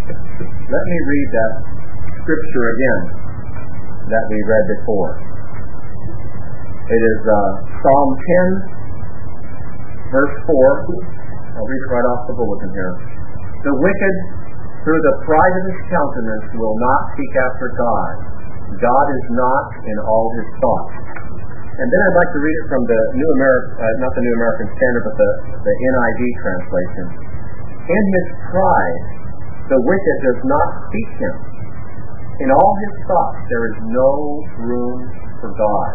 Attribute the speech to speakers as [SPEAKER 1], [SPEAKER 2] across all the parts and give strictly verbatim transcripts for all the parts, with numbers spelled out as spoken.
[SPEAKER 1] Let me read that scripture again that we read before. It is uh, Psalm ten, verse four. I'll read right off the bulletin here. The wicked, through the pride of his countenance, will not seek after God. God is not in all his thoughts. And then I'd like to read it from the New American, uh, not the New American Standard, but the, the N I V translation. In his pride, the wicked does not seek him. In all his thoughts, there is no room for God.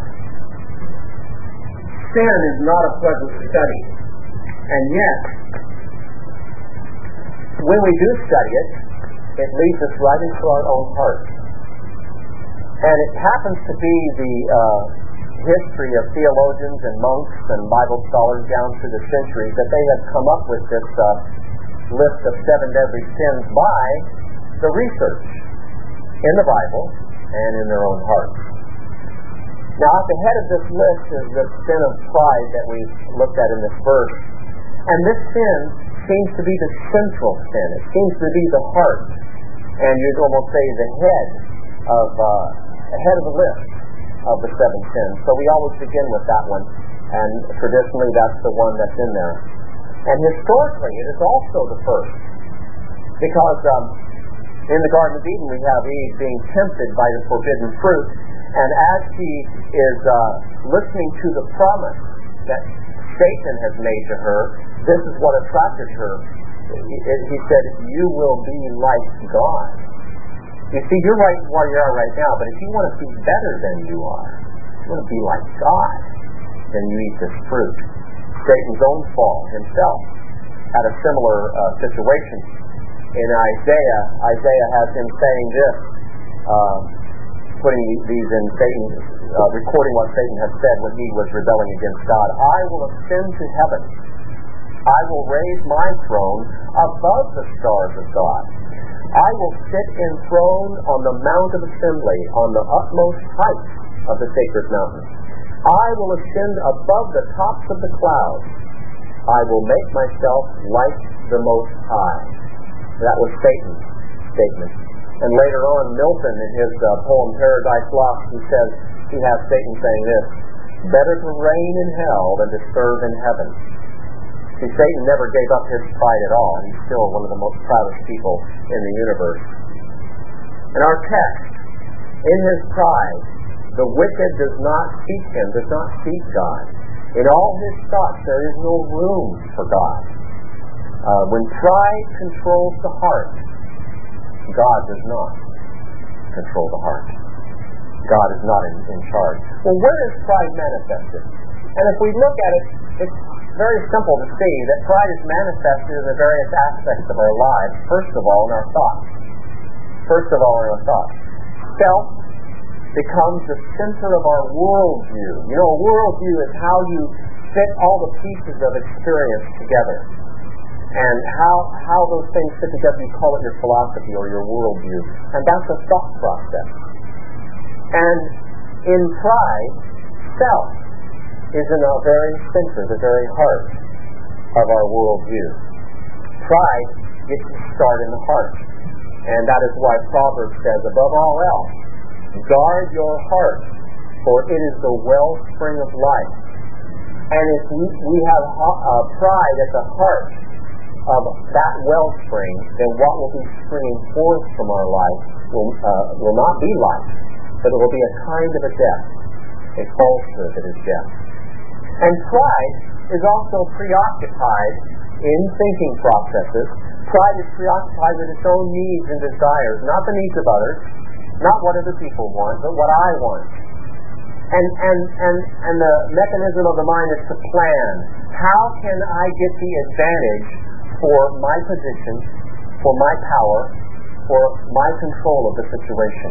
[SPEAKER 1] Sin is not a pleasant study. And yet, when we do study it, it leads us right into our own heart. And it happens to be the uh, history of theologians and monks and Bible scholars down through the centuries that they have come up with this uh, list of seven deadly sins by the research in the Bible and in their own hearts. Now, at the head of this list is the sin of pride that we've looked at in this verse. And this sin seems to be the central sin. It seems to be the heart. And you'd almost say the head of uh, the head of the list of the seven sins. So we always begin with that one. And traditionally, that's the one that's in there. And historically, it is also the first. Because um, in the Garden of Eden, we have Eve being tempted by the forbidden fruit. And as she is uh, listening to the promise that Satan has made to her, this is what attracted her. He said, you will be like God. You see, you're right where you are right now, but if you want to be better than you are, if you want to be like God, then you eat this fruit. Satan's own fall himself had a similar uh, situation. In Isaiah, Isaiah has him saying this, uh, putting these in Satan, uh, recording what Satan had said when he was rebelling against God. I will ascend to heaven. I will raise my throne above the stars of God. I will sit enthroned on the mount of assembly, on the utmost height of the sacred mountain. I will ascend above the tops of the clouds. I will make myself like the Most High. That was Satan's statement. And later on, Milton, in his uh, poem Paradise Lost, he says, he has Satan saying this, better to reign in hell than to serve in heaven. See, Satan never gave up his pride at all. He's still one of the most proudest people in the universe. In our text, in his pride, the wicked does not seek him, does not seek God. In all his thoughts, there is no room for God. Uh, when pride controls the heart, God does not control the heart. God is not in, in charge. Well, where is pride manifested? And if we look at it, it's very simple to see that pride is manifested in the various aspects of our lives. First of all, in our thoughts. First of all, in our thoughts. Self becomes the center of our worldview. You know, a worldview is how you fit all the pieces of experience together. And how how those things fit together, you call it your philosophy or your worldview. And that's a thought process. And in pride, self is in the very center, the very heart of our worldview. Pride gets to start in the heart. And that is why Proverbs says, above all else, guard your heart, for it is the wellspring of life. And if we, we have uh, pride at the heart of that wellspring, then what will be springing forth from our life will, uh, will not be life, but it will be a kind of a death, a falsehood that is death. And pride is also preoccupied in thinking processes. Pride is preoccupied with its own needs and desires, not the needs of others, not what other people want, but what I want. And and and and the mechanism of the mind is to plan. How can I get the advantage for my position, for my power, for my control of the situation?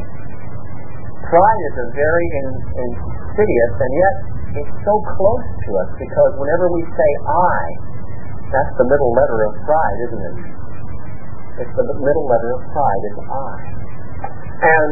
[SPEAKER 1] Pride is a very in, insidious, and yet it's so close to us, because whenever we say I, that's the middle letter of pride, isn't it? It's the middle letter of pride, is I. And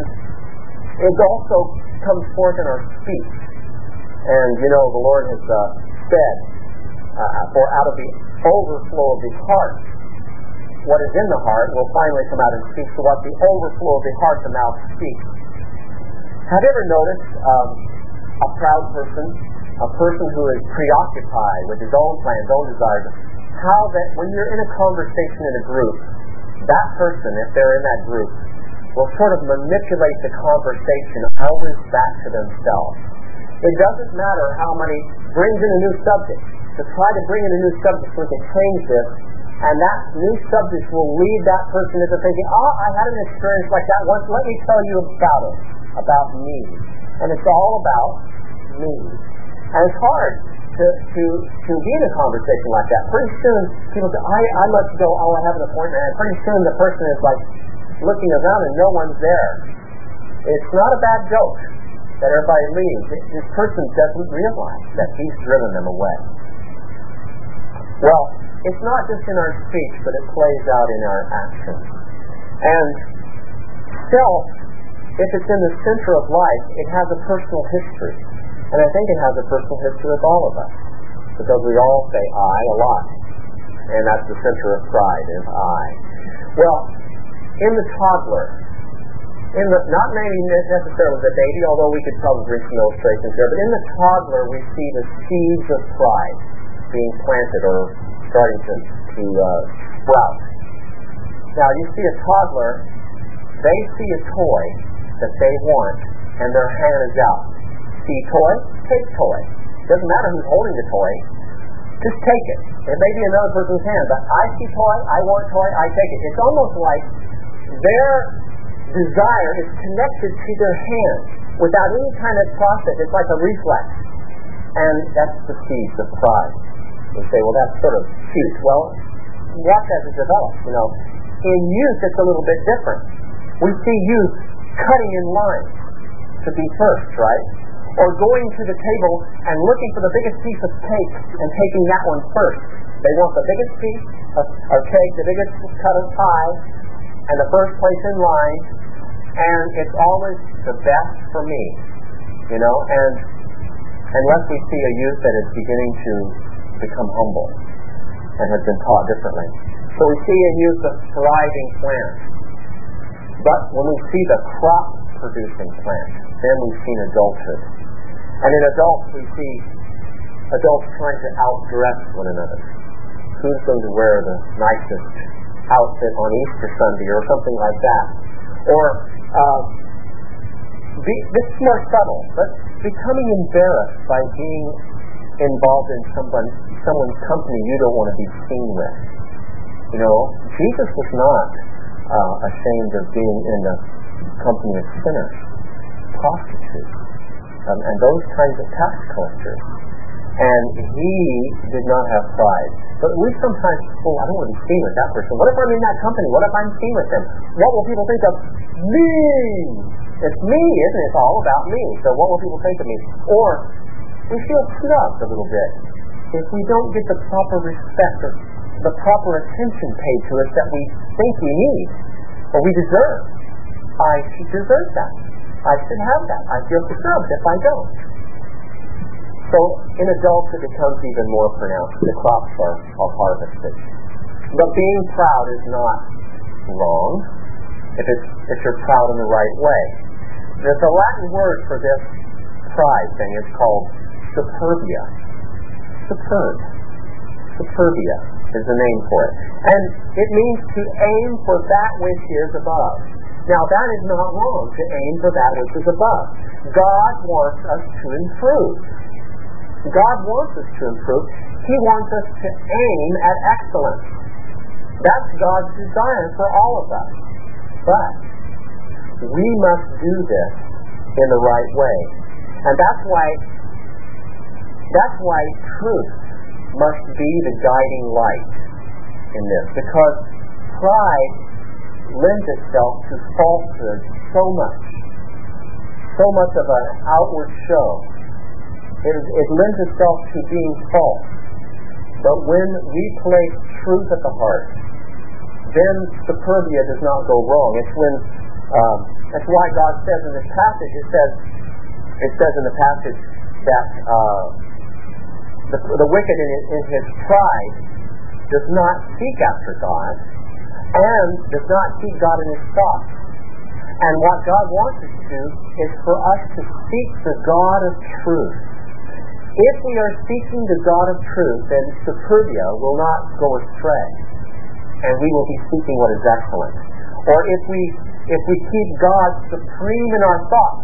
[SPEAKER 1] it also comes forth in our speech. And, you know, the Lord has uh, said, uh, for out of the overflow of the heart, what is in the heart will finally come out and speak. So what the overflow of the heart, the mouth speaks. Have you ever noticed um, a proud person, a person who is preoccupied with his own plans, own desires, how that when you're in a conversation in a group, that person, if they're in that group, will sort of manipulate the conversation always back to themselves. It doesn't matter how many brings in a new subject. To try to bring in a new subject so we can change this, and that new subject will lead that person into thinking, oh, I had an experience like that once, let me tell you about it, about me. And it's all about me. And it's hard to to, to be in a conversation like that. Pretty soon, people say, I, I must go, oh, I have an appointment, and pretty soon the person is like looking around and no one's there. It's not a bad joke that everybody leaves. This person doesn't realize that he's driven them away. Well, it's not just in our speech, but it plays out in our actions. And self, if it's in the center of life, it has a personal history. And I think it has a personal history with all of us. Because we all say I a lot. And that's the center of pride, is I. Well, in the toddler, in the, not maybe necessarily the baby, although we could probably bring some illustrations here, but in the toddler we see the seeds of pride being planted or starting to, to uh, sprout. Now you see a toddler, they see a toy that they want, and their hand is out. See toy? Take toy. Doesn't matter who's holding the toy, just take it. It may be another person's hand, but I see toy, I want toy, I take it. It's almost like their desire is connected to their hand without any kind of process. It's like a reflex. And that's the seeds of pride. You say, well, that's sort of cute. Well, watch as it develops. You know, in youth, it's a little bit different. We see youth cutting in line to be first, right? Or going to the table and looking for the biggest piece of cake and taking that one first. They want the biggest piece of, of cake, the biggest cut of pie, and the first place in line. And it's always the best for me, you know. And unless we see a youth that is beginning to become humble and has been taught differently. So we see in youth a thriving plant. But when we see the crop-producing plant, then we've seen adulthood. And in adults, we see adults trying to outdress one another. Who's going to wear the nicest outfit on Easter Sunday or something like that? Or, uh, be, this is more subtle, but becoming embarrassed by being involved in someone, someone's company you don't want to be seen with. You know, Jesus was not uh, ashamed of being in the company of sinners, prostitutes, um, and those kinds of tax collectors. And he did not have pride. But we sometimes, oh, I don't want to be seen with that person. What if I'm in that company? What if I'm seen with them? What will people think of me? It's me, isn't it? It's all about me. So what will people think of me? Or we feel snubbed a little bit if we don't get the proper respect or the proper attention paid to us that we think we need or we deserve. I should deserve that. I should have that. I feel snubbed if I don't. So in adults it becomes even more pronounced. The crops are, are harvested. But being proud is not wrong if, it's, if you're proud in the right way. The, the Latin word for this pride thing is called superbia. Superb. Superbia is the name for it. And it means to aim for that which is above. Now that is not wrong, to aim for that which is above. God wants us to improve. God wants us to improve. He wants us to aim at excellence. That's God's desire for all of us. But we must do this in the right way. And that's why that's why truth must be the guiding light in this. Because pride lends itself to falsehood so much. So much of an outward show. It, it lends itself to being false. But when we place truth at the heart, then superbia does not go wrong. It's when um, that's why God says in this passage, it says it says in the passage that uh, the, the wicked in, in his pride does not seek after God, and does not keep God in his thoughts. And what God wants us to do is for us to seek the God of truth. If we are seeking the God of truth, then superbia will not go astray, and we will be seeking what is excellent. Or if we if we keep God supreme in our thoughts,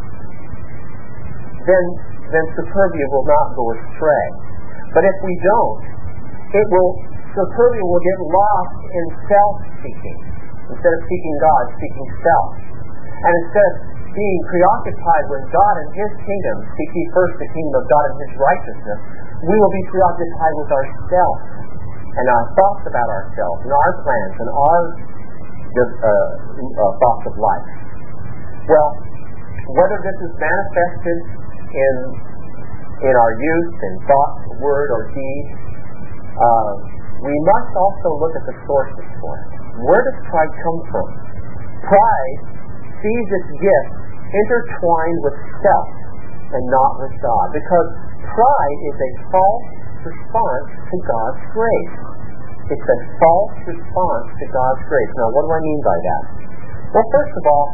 [SPEAKER 1] then then superbia will not go astray. But if we don't, it will superbia will get lost in self-seeking. Instead of seeking God, seeking self. And instead of being preoccupied with God and his kingdom, seek ye first the kingdom of God and his righteousness, we will be preoccupied with ourselves and our thoughts about ourselves and our plans and our uh, uh, thoughts of life. Well, whether this is manifested in in our youth, in thought, word, or deed, uh, we must also look at the sources for it. Where does pride come from? Pride sees its gift intertwined with self and not with God, because pride is a false response to God's grace. It's a false response to God's grace. Now, what do I mean by that? Well, first of all,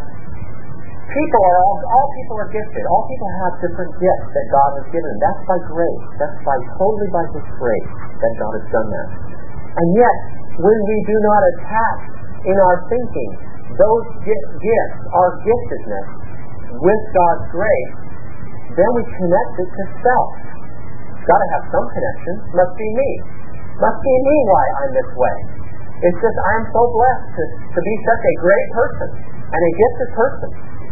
[SPEAKER 1] people are all, all people are gifted. All people have different gifts that God has given them. That's by grace. That's by totally by his grace that God has done that. And yet, when we do not attach in our thinking those gifts, our giftedness, with God's grace, then we connect it to self. It's got to have some connection. Must be me. Must be me why I'm this way. It's just I'm so blessed to, to be such a great person and a gifted person.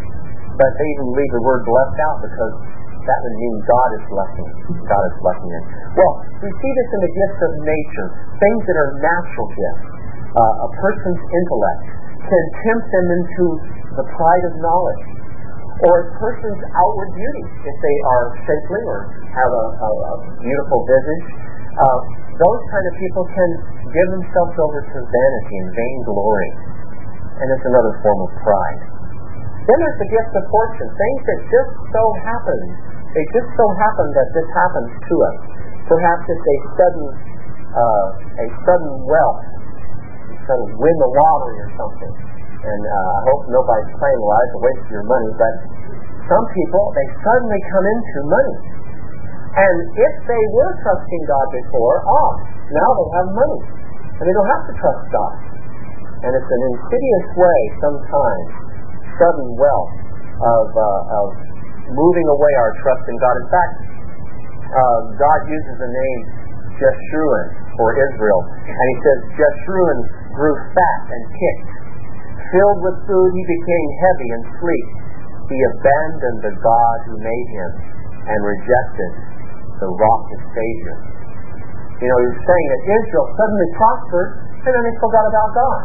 [SPEAKER 1] But they even leave the word blessed out because that would mean God is blessing. God is blessing them. Well, we see this in the gifts of nature, things that are natural gifts. Uh, a person's intellect can tempt them into the pride of knowledge. Or a person's outward beauty, if they are shapely or have a, a, a beautiful visage. Uh, those kind of people can give themselves over to vanity and vainglory. And it's another form of pride. Then there's the gift of fortune, things that just so happen. They just so happen that this happens to us. Perhaps it's a sudden, uh, a sudden wealth. You suddenly win the lottery or something. And uh, I hope nobody's playing the lottery to waste your money, but some people, they suddenly come into money. And if they were trusting God before, ah, now they have money. And they don't have to trust God. And it's an insidious way sometimes, sudden wealth of, uh, of moving away our trust in God. In fact, uh, God uses the name Jeshurun for Israel. And he says, Jeshurun grew fat and kicked. Filled with food, he became heavy and sleek. He abandoned the God who made him and rejected the rock of Savior. You know, he's saying that Israel suddenly prospered and then they forgot about God.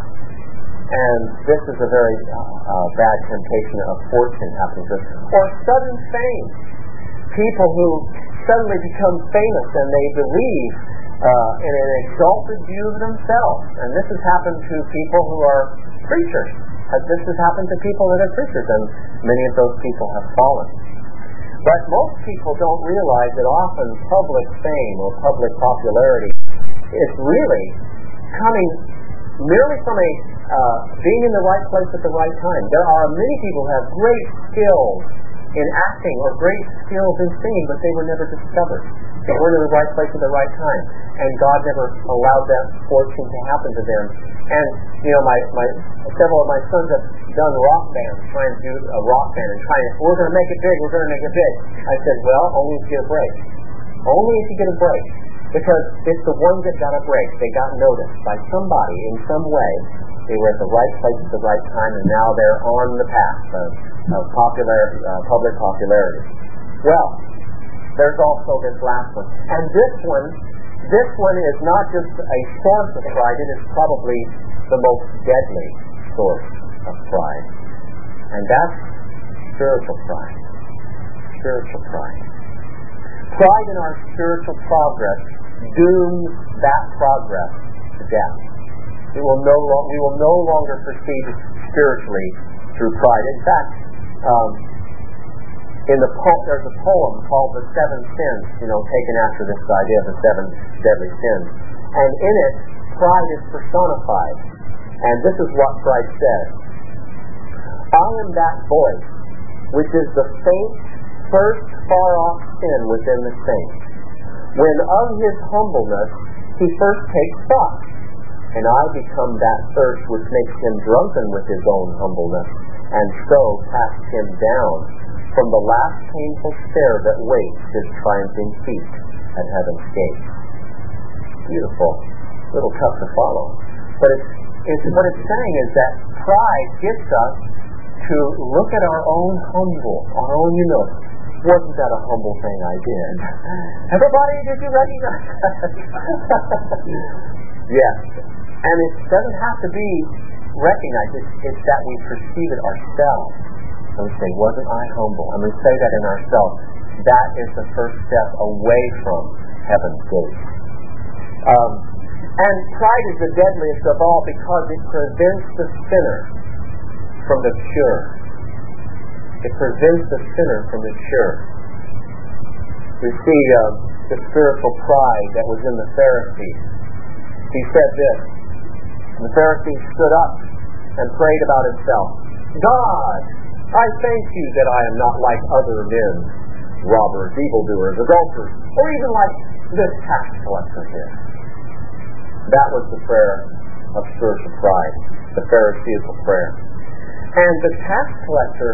[SPEAKER 1] And this is a very uh, uh, bad temptation of fortune happening to us. Or sudden fame. People who suddenly become famous and they believe uh, in an exalted view of themselves. And this has happened to people who are preachers. This has happened to people that are preachers, and many of those people have fallen. But most people don't realize that often public fame or public popularity is really coming merely from a uh, being in the right place at the right time. There are many people who have great skills in acting or great skills in singing, but they were never discovered. They weren't in the right place at the right time, and God never allowed that fortune to happen to them. And you know, my, my several of my sons have done rock bands, trying to do a rock band and trying to, we're going to make it big, we're going to make it big. I said, well, only if you get a break. Only if you get a break. Because it's the ones that got a break. They got noticed by somebody in some way. They were at the right place at the right time, and now they're on the path of, of popular, uh, public popularity. Well, there's also this last one. And this one, this one is not just a source of pride, it is probably the most deadly source of pride. And that's spiritual pride. Spiritual pride. Pride in our spiritual progress dooms that progress to death. It will no lo- we will no longer proceed spiritually through pride. In fact, um, in the po- there's a poem called The Seven Sins, you know, taken after this idea of the seven deadly sins. And in it, pride is personified. And this is what Christ says. I am that voice which is the faint, first far-off sin within the saints, when of his humbleness he first takes thought, and I become that thirst which makes him drunken with his own humbleness, and so casts him down from the last painful stair that waits his triumphing feet at heaven's gate. Beautiful. A little tough to follow. But it's, it's what it's saying is that pride gets us to look at our own humble, our own, you know, wasn't that a humble thing I did? Everybody, did you recognize that? Yes. And it doesn't have to be recognized. It's, it's that we perceive it ourselves. And we say, wasn't I humble? And we say that in ourselves. That is the first step away from heaven's gate. Um, and pride is the deadliest of all because it prevents the sinner from the cure. It prevents the sinner from the cure. We see uh, the spiritual pride that was in the Pharisees. He said this, and the Pharisee stood up and prayed about himself. God, I thank you that I am not like other men, robbers, evildoers, adulterers, or even like this tax collector here. That was the prayer of spiritual pride, the Pharisaical prayer. And the tax collector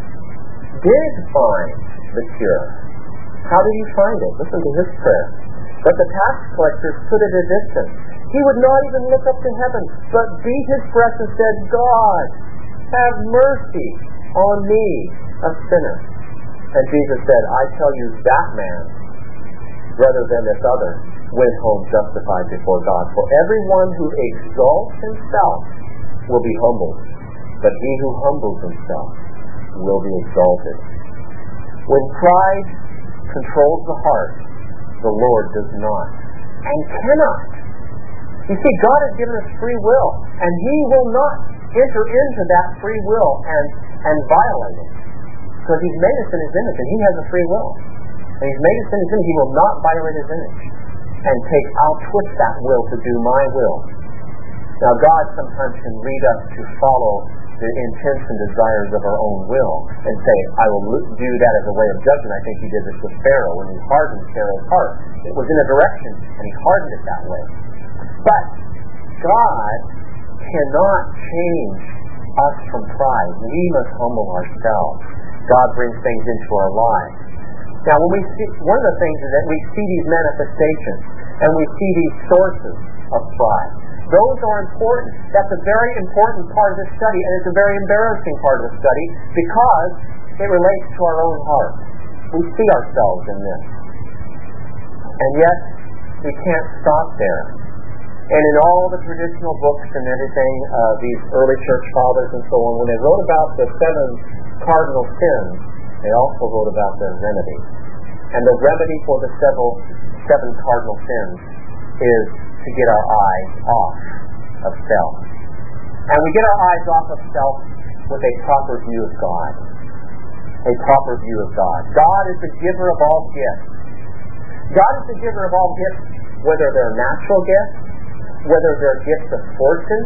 [SPEAKER 1] did find the cure. How did he find it? Listen to his prayer. But the tax collector stood at a distance. He would not even look up to heaven, but beat his breast and said, God, have mercy on me, a sinner. And Jesus said, I tell you, that man, rather than this other, went home justified before God. For everyone who exalts himself will be humbled, but he who humbles himself will be exalted. When pride controls the heart, the Lord does not and cannot. You see, God has given us free will, and he will not enter into that free will and, and violate it. Because he's made us in his image, and he has a free will. And he's made us in his image. He will not violate his image and take, I'll twist that will to do my will. Now, God sometimes can lead us to follow the intents and desires of our own will and say, I will do that as a way of judgment. I think he did this with Pharaoh when he hardened Pharaoh's heart. It was in a direction, and he hardened it that way. But God cannot change us from pride. We must humble ourselves. God brings things into our lives. Now, when we see, one of the things is that we see these manifestations and we see these sources of pride. Those are important. That's a very important part of the study, and it's a very embarrassing part of the study because it relates to our own heart. We see ourselves in this. And yet, we can't stop there. And in all the traditional books and everything, uh, these early church fathers and so on, when they wrote about the seven cardinal sins, they also wrote about their remedy. And the remedy for the several, seven cardinal sins is to get our eyes off of self. And we get our eyes off of self with a proper view of God. A proper view of God. God is the giver of all gifts. God is the giver of all gifts, whether they're natural gifts, whether they're gifts of fortune,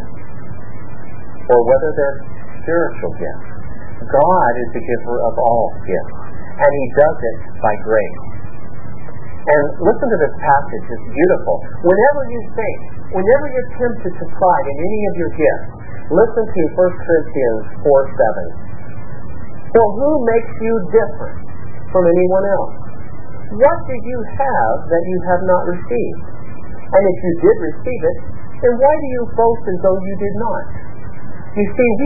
[SPEAKER 1] or whether they're spiritual gifts. God is the giver of all gifts, and he does it by grace. And listen to this passage, it's beautiful. Whenever you think, whenever you're tempted to pride in any of your gifts, listen to First Corinthians four seven. For who makes you different from anyone else? What did you have that you have not received? And if you did receive it, then why do you boast as though you did not? You see, we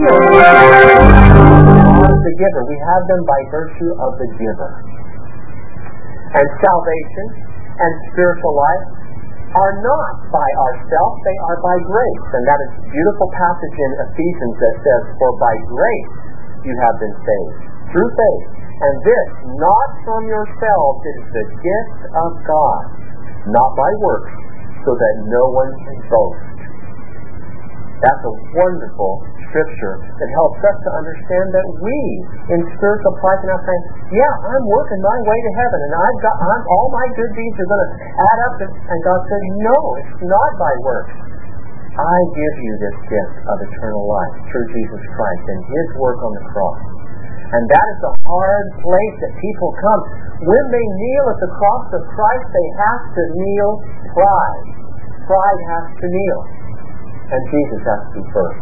[SPEAKER 1] are the giver. We have them by virtue of the giver. And salvation and spiritual life are not by ourselves, they are by grace. And that is a beautiful passage in Ephesians that says, for by grace you have been saved, through faith. And this, not from yourselves, it is the gift of God, not by works, so that no one can boast. That's a wonderful scripture that helps us to understand that we, in spiritual pride, can now say, yeah, I'm working my way to heaven, and I've got I'm, all my good deeds are going to add up. And, and God says, no, it's not by works. I give you this gift of eternal life through Jesus Christ and His work on the cross. And that is the hard place that people come. When they kneel at the cross of Christ, they have to kneel pride. Pride has to kneel. And Jesus has to be first.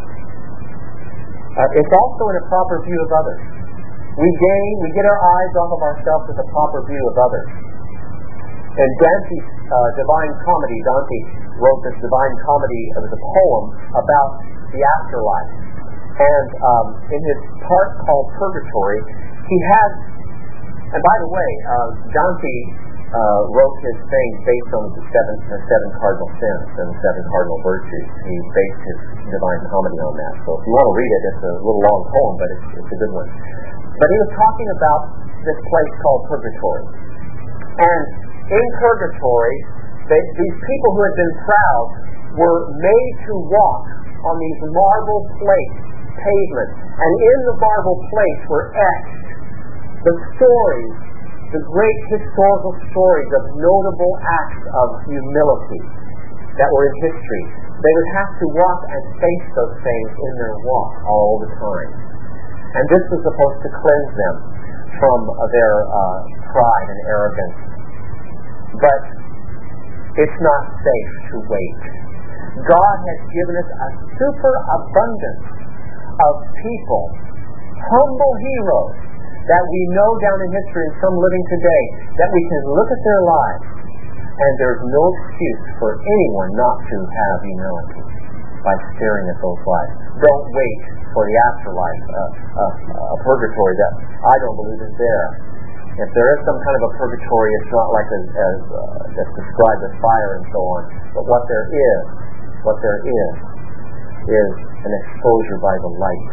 [SPEAKER 1] Uh, it's also in a proper view of others. We gain, we get our eyes off of ourselves with a proper view of others. In Dante's uh, Divine Comedy, Dante wrote this Divine Comedy, it was a poem about the afterlife. And um, in his part called Purgatory, he has, and by the way, uh, Dante uh, wrote his things based on the seven, the seven cardinal sins and the seven cardinal virtues. He based his Divine Comedy on that. So if you want to read it, it's a little long poem, but it's, it's a good one. But he was talking about this place called Purgatory. And in Purgatory, they, these people who had been proud were made to walk on these marble plates, pavements, and in the marble plates were etched the stories, the great historical stories of notable acts of humility that were in history. They would have to walk and face those things in their walk all the time. And this was supposed to cleanse them from uh, their uh, pride and arrogance. But it's not safe to wait. God has given us a superabundance of people, humble heroes, that we know down in history and some living today, that we can look at their lives, and there's no excuse for anyone not to have humility by staring at those lives. Don't wait for the afterlife, a uh, uh, uh, purgatory that I don't believe is there. If there is some kind of a purgatory, it's not like as, as uh, that's described as fire and so on. But what there is, what there is, is an exposure by the light.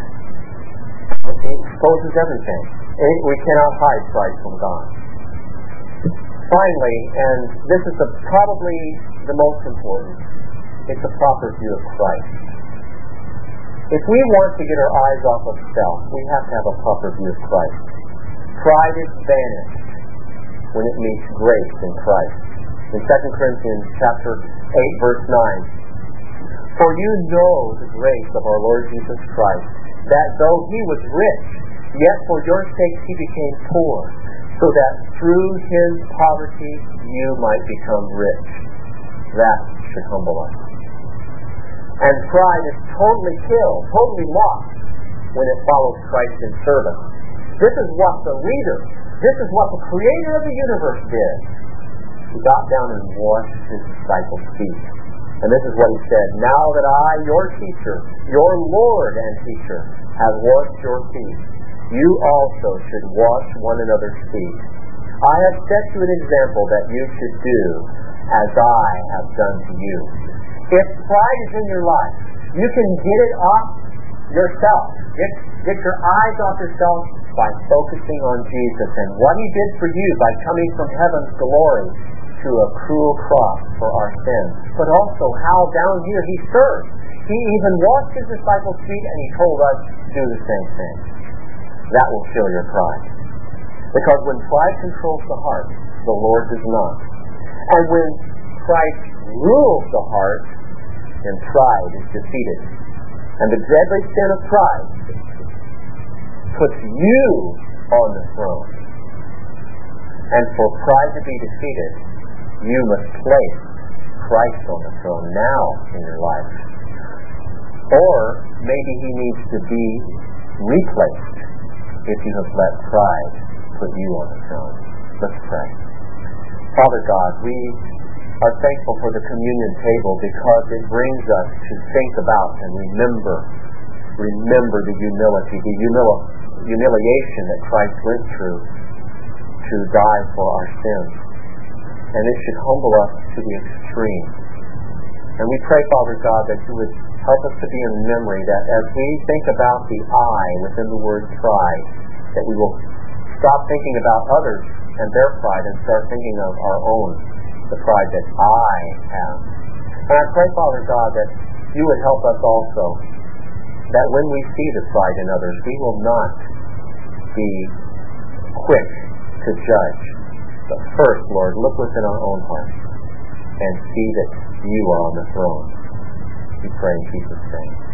[SPEAKER 1] It exposes everything. We cannot hide pride from God. Finally, and this is the, probably the most important, it's a proper view of Christ. If we want to get our eyes off of self, we have to have a proper view of Christ. Pride is banished when it meets grace in Christ. In Second Corinthians chapter eight, verse nine, for you know the grace of our Lord Jesus Christ, that though He was rich, yet for your sakes He became poor, so that through His poverty you might become rich. That should humble us. And pride is totally killed, totally lost, when it follows Christ in service. This is what the leader, this is what the Creator of the universe did. He got down and washed His disciples' feet. And this is what He said, now that I, your teacher, your Lord and teacher, have washed your feet, you also should wash one another's feet. I have set you an example that you should do as I have done to you. If pride is in your life, you can get it off yourself. Get, get your eyes off yourself by focusing on Jesus and what He did for you by coming from heaven's glory to a cruel cross for our sins. But also how down here He served. He even washed His disciples' feet and He told us to do the same thing. That will kill your pride. Because when pride controls the heart, the Lord does not. And when Christ rules the heart, then pride is defeated. And the deadly sin of pride puts you on the throne. And for pride to be defeated, you must place Christ on the throne now in your life. Or maybe He needs to be replaced if you have let pride put you on the throne. Let's pray. Father God, we are thankful for the communion table because it brings us to think about and remember, remember the humility, the humili- humiliation that Christ went through to die for our sins. And it should humble us to the extreme. And we pray, Father God, that you would help us to be in memory that as we think about the I within the word pride, that we will stop thinking about others and their pride and start thinking of our own, the pride that I have. And I pray, Father God, that you would help us also, that when we see the pride in others, we will not be quick to judge. But first, Lord, look within our own hearts and see that you are on the throne. We pray in Jesus' name.